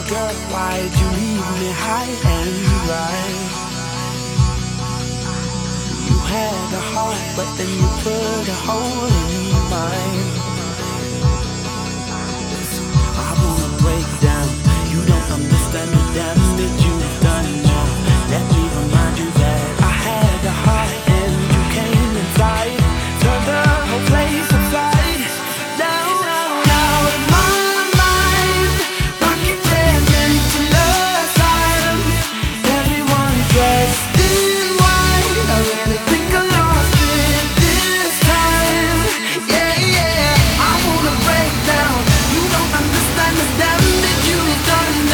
Girl, why'd you leave me high and dry? You had a heart, but then you put a hole in mine. Listen, I wanna break down. You don't understand.